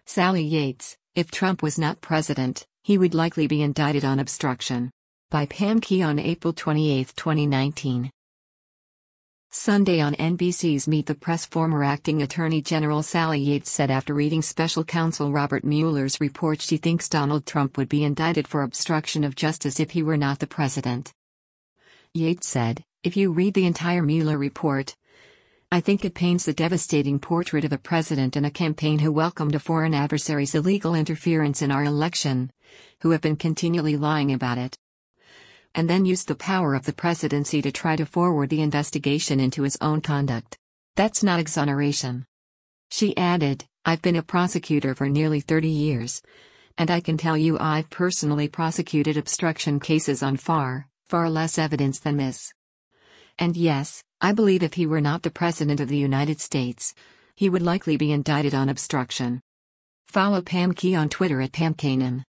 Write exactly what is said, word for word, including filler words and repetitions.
Sally Yates, if Trump was not president, he would likely be indicted on obstruction. By Pam Key on April twenty-eighth, twenty nineteen. Sunday on N B C's Meet the Press, former acting Attorney General Sally Yates said after reading special counsel Robert Mueller's report she thinks Donald Trump would be indicted for obstruction of justice if he were not the president. Yates said, "If you read the entire Mueller report, I think it paints a devastating portrait of a president and a campaign who welcomed a foreign adversary's illegal interference in our election, who have been continually lying about it, and then used the power of the presidency to try to forward the investigation into his own conduct. That's not exoneration." She added, "I've been a prosecutor for nearly thirty years, and I can tell you I've personally prosecuted obstruction cases on far, far less evidence than this. And yes, I believe if he were not the President of the United States, he would likely be indicted on obstruction." Follow Pam Key on Twitter at Pam Kanan.